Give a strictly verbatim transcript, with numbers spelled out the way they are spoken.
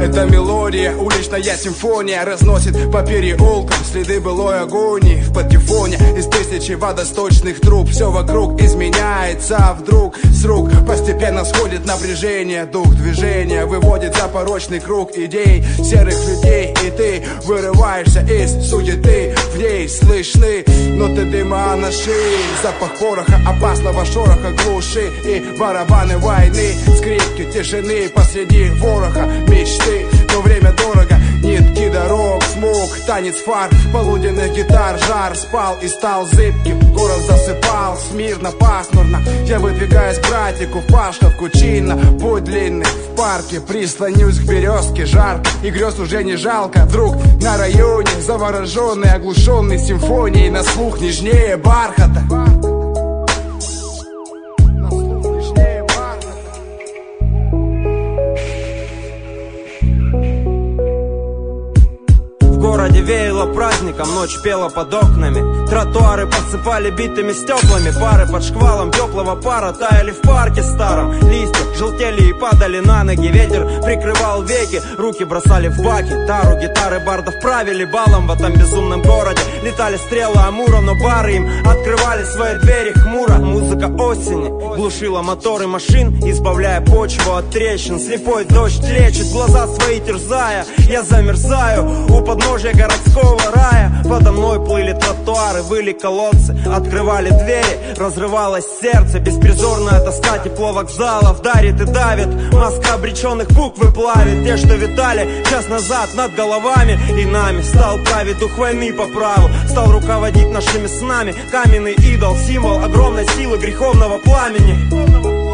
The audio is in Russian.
Эта мелодия, уличная симфония, разносит по переулкам следы былой агонии. В патефоне из тысячи водосточных труб все вокруг изменяется вдруг. С рук постепенно сходит напряжение, дух движения выводит за порочный круг идей серых людей. И ты вырываешься из суеты, в ней слышны ноты дыма на шее, запах пороха, опасного шороха глуши и барабаны войны, скрипки тишины посреди вороха мечты. Но время дорого, нитки дорог, смог, танец фар, полуденных гитар, жар спал и стал зыбким. Город засыпал, смирно, пасмурно. Я выдвигаюсь к братику в пашковку чинно. Путь длинный в парке, прислонюсь к березке, жарко, и грез уже не жалко. Вдруг на районе, завороженный, оглушенный симфонией, на слух нежнее бархата. В городе веяло праздником, ночь пела под окнами. Тротуары подсыпали битыми стеклами. Пары под шквалом теплого пара таяли в парке старом. Листья желтели и падали на ноги. Ветер прикрывал веки, руки бросали в баки. Тару гитары бардов правили балом в этом безумном городе. Летали стрелы Амура, но бары им открывали свои двери хмуро. Музыка осени глушила моторы машин, избавляя почву от трещин. Слепой дождь лечит, глаза свои терзая. Я замерзаю у подножия городского рая. Подо мной плыли тротуары, выли колодцы, открывали двери, разрывалось сердце. Беспризорная тоска, тепло вокзалов дарит и давит. Маска обреченных буквы плавит. Те, что витали час назад над головами и нами. Стал править дух войны по праву, стал руководить нашими снами. Каменный идол, символ огромной силы греховного пламени.